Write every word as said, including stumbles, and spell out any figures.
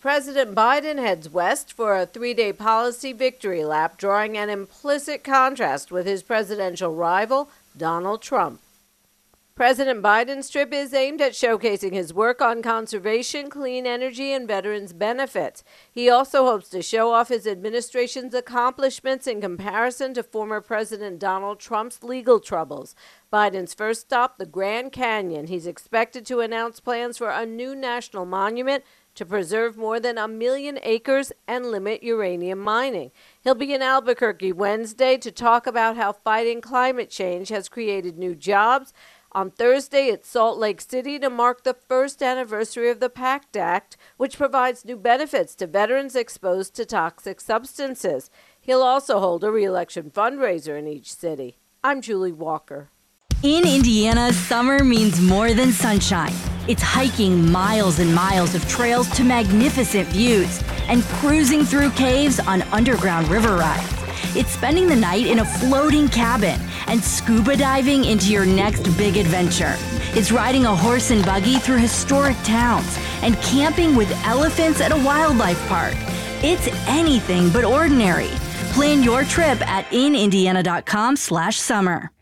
President Biden heads west for a three-day policy victory lap, drawing an implicit contrast with his presidential rival, Donald Trump. President Biden's trip is aimed at showcasing his work on conservation, clean energy, and veterans' benefits. He also hopes to show off his administration's accomplishments in comparison to former President Donald Trump's legal troubles. Biden's first stop, the Grand Canyon. He's expected to announce plans for a new national monument to preserve more than a million acres and limit uranium mining. He'll be in Albuquerque Wednesday to talk about how fighting climate change has created new jobs. On Thursday at Salt Lake City to mark the first anniversary of the PACT Act, which provides new benefits to veterans exposed to toxic substances. He'll also hold a re-election fundraiser in each city. I'm Julie Walker. In Indiana, summer means more than sunshine. It's hiking miles and miles of trails to magnificent views and cruising through caves on underground river rides. It's spending the night in a floating cabin and scuba diving into your next big adventure. It's riding a horse and buggy through historic towns and camping with elephants at a wildlife park. It's anything but ordinary. Plan your trip at in indiana dot com slash summer.